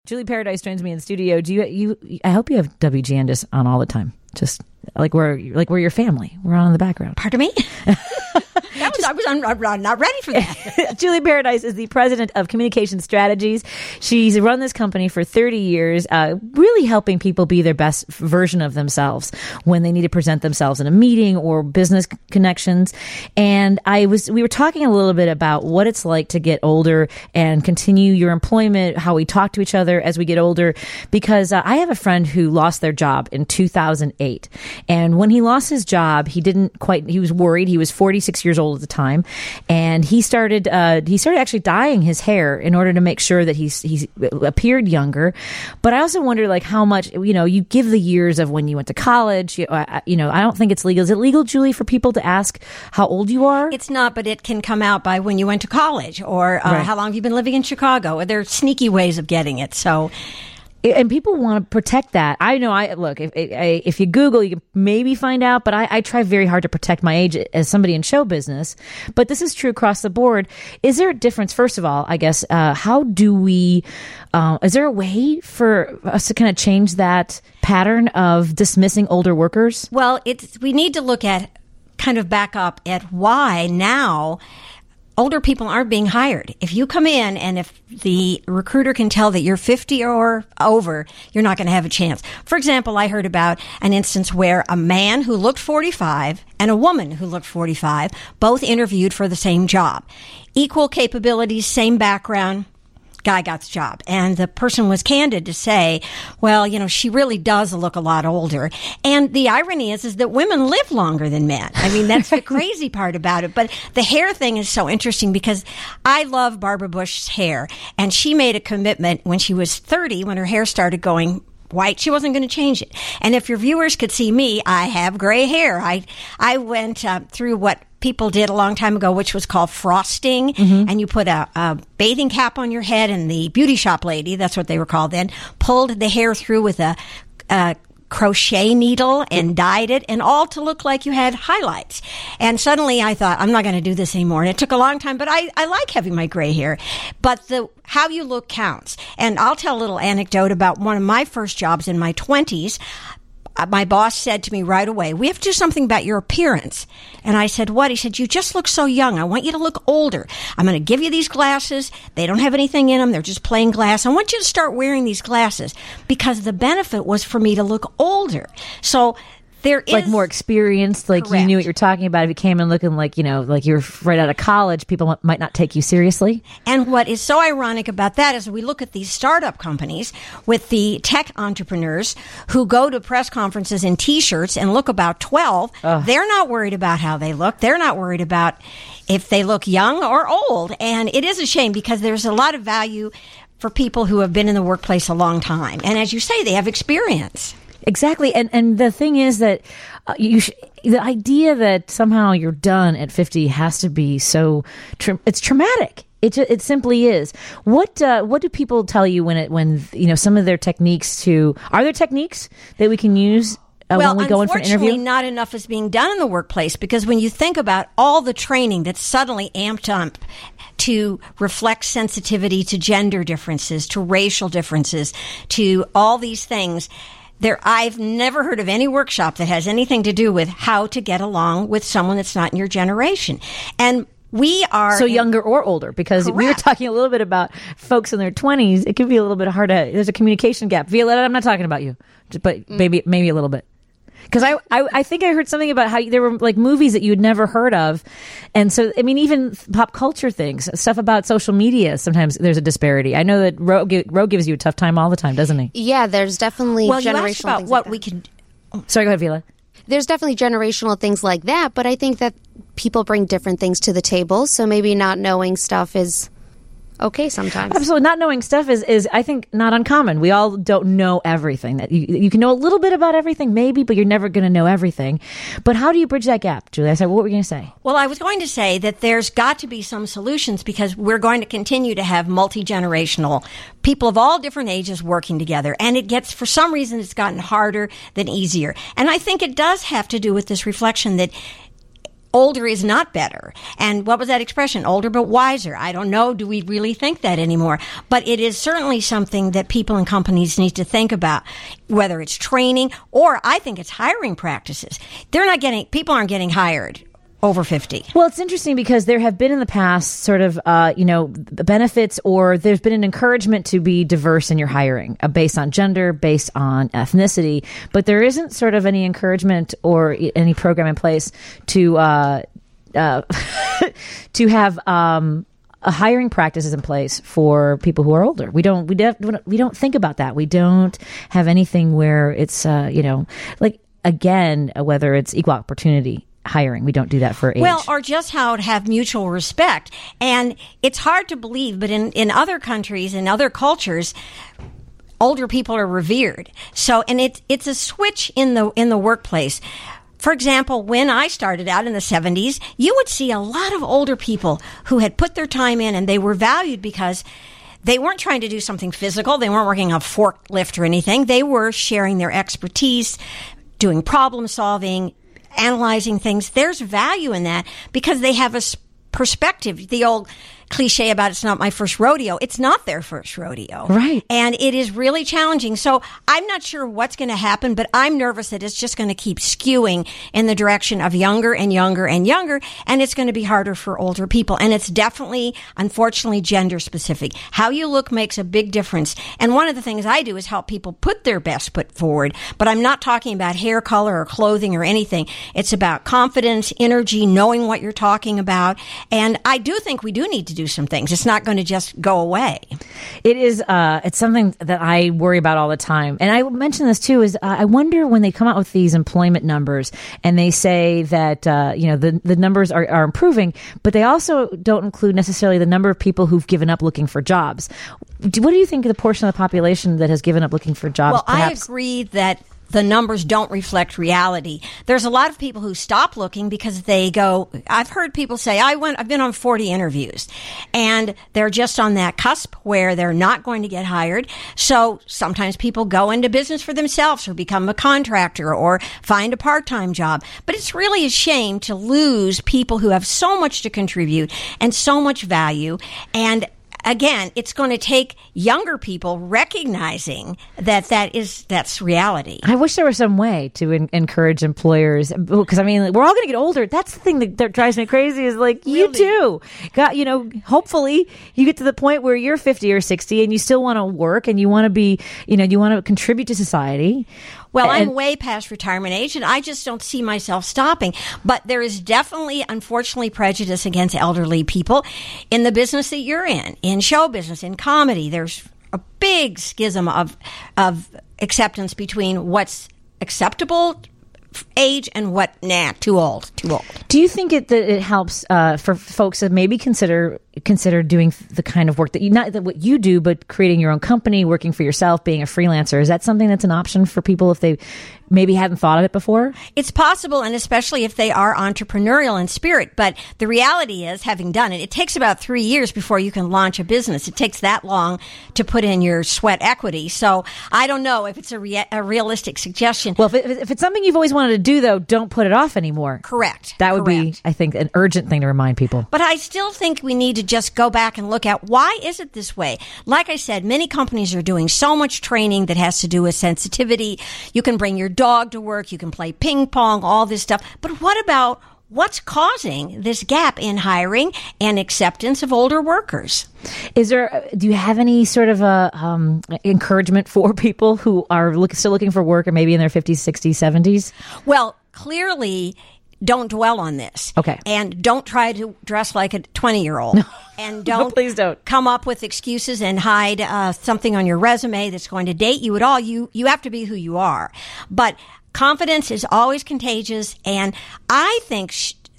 Julie Paradise joins me in the studio. I hope you have WGN just on all the time. Just like we're your family. We're on in the background. Pardon me? I'm not ready for that. Julie Paradise is the president of Communication Strategies. She's run this company for 30 years, really helping people be their best version of themselves when they need to present themselves in a meeting or business connections. And we were talking a little bit about what it's like to get older and continue your employment, how we talk to each other as we get older, because I have a friend who lost their job in 2008. And when he lost his job, he was worried. He was 46 years old at the time. And he started actually dyeing his hair in order to make sure that he appeared younger. But I also wonder like how much, you give the years of when you went to college. I don't think it's legal. Is it legal, Julie, for people to ask how old you are? It's not, but it can come out by when you went to college or right. How long have you been living in Chicago. There are sneaky ways of getting it. So. And people want to protect that. I know. If you Google, you can maybe find out. But I try very hard to protect my age as somebody in show business. But this is true across the board. Is there a difference? First of all, I guess how do we? Is there a way for us to kind of change that pattern of dismissing older workers? Well, we need to look at kind of back up at why now. Older people aren't being hired. If you come in and if the recruiter can tell that you're 50 or over, you're not going to have a chance. For example, I heard about an instance where a man who looked 45 and a woman who looked 45 both interviewed for the same job. Equal capabilities, same background. Guy got the job. And the person was candid to say, well, she really does look a lot older. And the irony is that women live longer than men. I mean, that's the crazy part about it. But the hair thing is so interesting because I love Barbara Bush's hair. And she made a commitment when she was 30, when her hair started going white, she wasn't going to change it. And if your viewers could see me, I have gray hair. I went through what people did a long time ago, which was called frosting. Mm-hmm. And you put a bathing cap on your head, and the beauty shop lady, that's what they were called then, pulled the hair through with a crochet needle and dyed it, and all to look like you had highlights. And suddenly I thought, I'm not going to do this anymore. And it took a long time, but I like having my gray hair. But how you look counts. And I'll tell a little anecdote about one of my first jobs in my 20s. My boss said to me right away, we have to do something about your appearance. And I said, what? He said, you just look so young. I want you to look older. I'm going to give you these glasses. They don't have anything in them. They're just plain glass. I want you to start wearing these glasses because the benefit was for me to look older. So there is like more experienced, like correct. You knew what you're talking about. If you came in looking like, like you're right out of college, people might not take you seriously. And what is so ironic about that is we look at these startup companies with the tech entrepreneurs who go to press conferences in T-shirts and look about 12. Ugh. They're not worried about how they look. They're not worried about if they look young or old. And it is a shame because there's a lot of value for people who have been in the workplace a long time. And as you say, they have experience. Exactly. And the thing is that the idea that somehow you're done at 50 has to be so it's traumatic. It simply is. What do people tell you when some of their techniques are there techniques that we can use when we go in for an interview? Unfortunately, not enough is being done in the workplace because when you think about all the training that's suddenly amped up to reflect sensitivity to gender differences, to racial differences, to all these things, I've never heard of any workshop that has anything to do with how to get along with someone that's not in your generation. And we are... So younger or older, because correct. We were talking a little bit about folks in their 20s. It could be a little bit hard there's a communication gap. Violetta, I'm not talking about you, but maybe a little bit. Because I think I heard something about how there were like movies that you had never heard of. And so, I mean, even pop culture things, stuff about social media, sometimes there's a disparity. I know that Ro gives you a tough time all the time, doesn't he? Yeah, there's definitely generational you asked about things what like we can... Sorry, go ahead, Vila. There's definitely generational things like that, but I think that people bring different things to the table. So maybe not knowing stuff is... okay sometimes. Absolutely. Not knowing stuff is I think, not uncommon. We all don't know everything. That you can know a little bit about everything, maybe, but you're never going to know everything. But how do you bridge that gap, Julie? What were you going to say? Well, I was going to say that there's got to be some solutions because we're going to continue to have multi-generational people of all different ages working together. And for some reason, it's gotten harder than easier. And I think it does have to do with this reflection that older is not better. And what was that expression? Older but wiser. I don't know. Do we really think that anymore? But it is certainly something that people and companies need to think about, whether it's training or I think it's hiring practices. People aren't getting hired over 50. Well, it's interesting because there have been in the past sort of, benefits, or there's been an encouragement to be diverse in your hiring based on gender, based on ethnicity, but there isn't sort of any encouragement or any program in place to to have hiring practices in place for people who are older. We don't think about that. We don't have anything where it's whether it's equal opportunity hiring. We don't do that for age. Well, or just how to have mutual respect. And it's hard to believe, but in other countries, in other cultures, older people are revered. So, and it's a switch in the workplace. For example, when I started out in the 70s, you would see a lot of older people who had put their time in and they were valued because they weren't trying to do something physical. They weren't working on a forklift or anything. They were sharing their expertise, doing problem solving, analyzing things. There's value in that because they have a perspective. The old cliche about it's not my first rodeo. It's not their first rodeo. Right. And it is really challenging. So I'm not sure what's going to happen, but I'm nervous that it's just going to keep skewing in the direction of younger and younger and younger. And it's going to be harder for older people. And it's definitely, unfortunately, gender specific. How you look makes a big difference. And one of the things I do is help people put their best foot forward. But I'm not talking about hair color or clothing or anything. It's about confidence, energy, knowing what you're talking about. And I do think we do need to do some things. It's not going to just go away. It is. It's something that I worry about all the time. And I mentioned this too. Is I wonder when they come out with these employment numbers and they say that the numbers are improving, but they also don't include necessarily the number of people who've given up looking for jobs. What do you think of the portion of the population that has given up looking for jobs? Well, perhaps? I agree that the numbers don't reflect reality. There's a lot of people who stop looking because they go, I've heard people say, I've been on 40 interviews, and they're just on that cusp where they're not going to get hired. So sometimes people go into business for themselves or become a contractor or find a part-time job. But it's really a shame to lose people who have so much to contribute and so much value. And again, it's going to take younger people recognizing that's reality. I wish there was some way to encourage employers, because I mean, we're all going to get older. That's the thing that drives me crazy is like, really? You too. Hopefully you get to the point where you're 50 or 60 and you still want to work and you want to be, you want to contribute to society. Well, I'm way past retirement age, and I just don't see myself stopping. But there is definitely, unfortunately, prejudice against elderly people in the business that you're in show business, in comedy. There's a big schism of acceptance between what's acceptable age and what, too old. Do you think that it helps for folks that maybe consider doing the kind of work that not that what you do, but creating your own company, working for yourself, being a freelancer? Is that something that's an option for people if they maybe hadn't thought of it before? It's possible, and especially if they are entrepreneurial in spirit. But the reality is, having done it takes about 3 years before you can launch a business. It takes that long to put in your sweat equity. So I don't know if it's a realistic suggestion. Well, if it's something you've always wanted to do, though, don't put it off anymore. Correct. That would be, I think, an urgent thing to remind people. But I still think we need to just go back and look at why is it this way? Like I said, many companies are doing so much training that has to do with sensitivity. You can bring your dog to work, you can play ping pong, all this stuff. But what about what's causing this gap in hiring and acceptance of older workers? Do you have any sort of encouragement for people who are still looking for work and maybe in their 50s, 60s, 70s? Well, clearly, don't dwell on this. Okay. And don't try to dress like a 20-year-old. No. And don't, please don't come up with excuses and hide something on your resume that's going to date you at all. You have to be who you are. But confidence is always contagious, and I think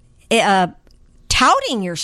touting your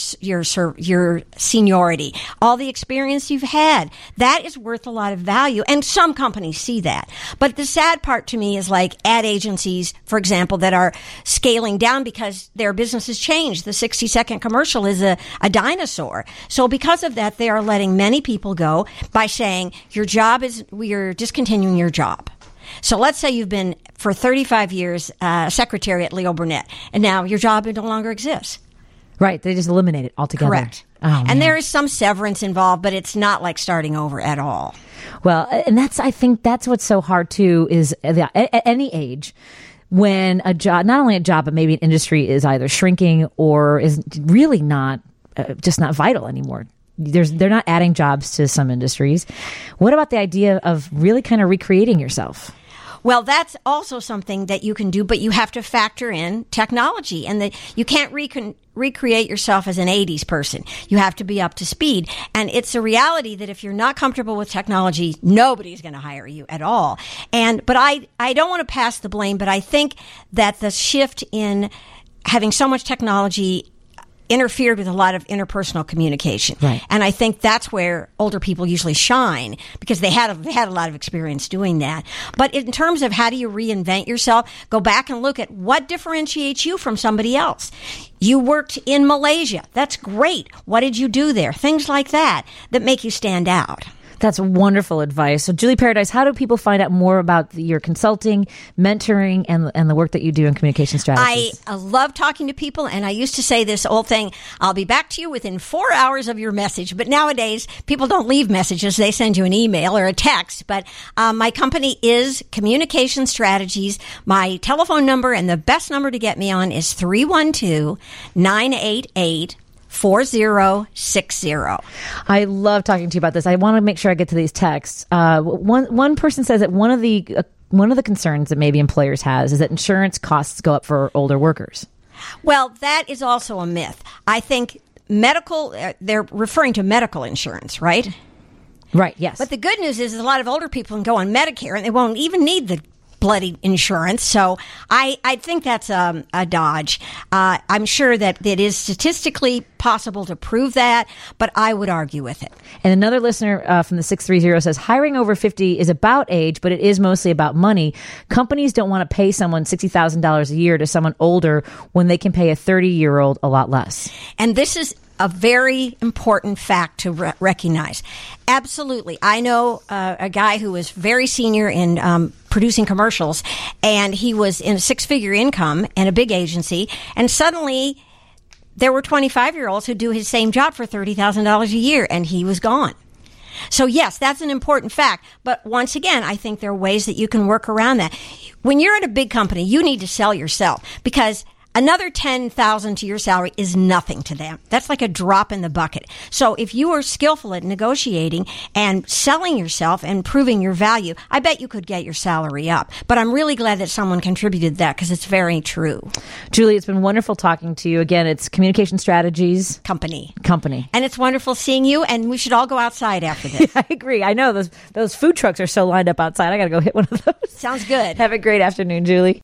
seniority, all the experience you've had, that is worth a lot of value. And some companies see that. But the sad part to me is like ad agencies, for example, that are scaling down because their business has changed. The 60-second commercial is a dinosaur. So because of that, they are letting many people go by saying, we are discontinuing your job. So let's say you've been for 35 years secretary at Leo Burnett, and now your job no longer exists. Right. They just eliminate it altogether. Correct. Oh, and there is some severance involved, but it's not like starting over at all. Well, and I think that's what's so hard too, is at any age, when a job, not only a job, but maybe an industry is either shrinking or is really not, just not vital anymore. They're not adding jobs to some industries. What about the idea of really kind of recreating yourself? Well, that's also something that you can do, but you have to factor in technology, and you can't recreate yourself as an 80s person. You have to be up to speed. And it's a reality that if you're not comfortable with technology, nobody's going to hire you at all. But I don't want to pass the blame, but I think that the shift in having so much technology interfered with a lot of interpersonal communication. Right. And I think that's where older people usually shine, because they had a lot of experience doing that. But in terms of how do you reinvent yourself, go back and look at what differentiates you from somebody else. You worked in Malaysia. That's great. What did you do there? Things like that make you stand out. That's wonderful advice. So, Julie Paradise, how do people find out more about your consulting, mentoring, and the work that you do in communication strategies? I love talking to people, and I used to say this old thing, I'll be back to you within 4 hours of your message. But nowadays, people don't leave messages. They send you an email or a text. But my company is Communication Strategies. My telephone number and the best number to get me on is 312-988-4060. I love talking to you about this. I want to make sure I get to these texts. One person says that one of the concerns that maybe employers has is that insurance costs go up for older workers. Well, that is also a myth. I think they're referring to medical insurance, right? Right, yes. But the good news is a lot of older people can go on Medicare and they won't even need the bloody insurance. So I think that's a dodge. I'm sure that it is statistically possible to prove that, but I would argue with it. And another listener from the 630 says, hiring over 50 is about age, but it is mostly about money. Companies don't want to pay someone $60,000 a year to someone older when they can pay a 30-year-old a lot less. And this is a very important fact to recognize. Absolutely. I know a guy who was very senior in producing commercials, and he was in a six-figure income and a big agency, and suddenly there were 25-year-olds who do his same job for $30,000 a year, and he was gone. So yes, that's an important fact. But once again, I think there are ways that you can work around that. When you're at a big company, you need to sell yourself, because another $10,000 to your salary is nothing to them. That's like a drop in the bucket. So if you are skillful at negotiating and selling yourself and proving your value, I bet you could get your salary up. But I'm really glad that someone contributed that, because it's very true. Julie, it's been wonderful talking to you. Again, it's Communication Strategies Company. And it's wonderful seeing you, and we should all go outside after this. I agree. I know those food trucks are so lined up outside. I got to go hit one of those. Sounds good. Have a great afternoon, Julie.